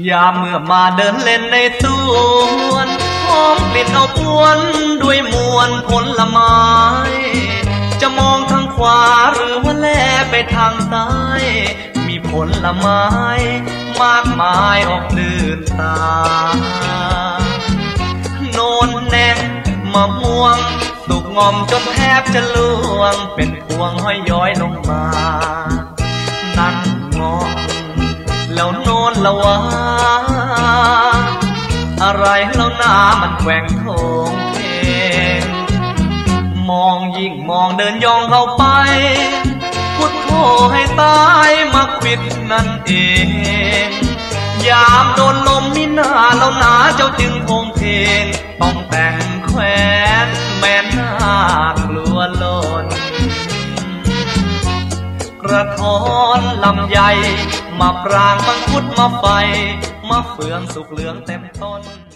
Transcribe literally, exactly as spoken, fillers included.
ยามเมื่อมาเดินเล่นในสวนหอมกลิ่นอบอวลด้วยมวลผลไม้จะมองทางขวาหรือว่าแลไปทางซ้ายมีผลไม้มากมายออกลื่นตาโน่นแน่มะม่วงสุกงอมจนแทบจะล่วงเป็นพวงห้อยย้อยลงมานั่นงอแล้วโน่นละวะอะไรแล้วหน้ามันแกว่งโถงเทงมองยิ่งมองเดินย่องเข้าไปพุทโธให้ตายมาควิดนั่นเองยามโดนลมมิหน้าแล้วหนาเจ้าจึงโพงเพลงต้องแต่งแขวนแม่น่ากลัวลนกระท้อนลำไยมาปรางมังคุดมาไฟมาเฟืองสุกเหลืองเต็มต้น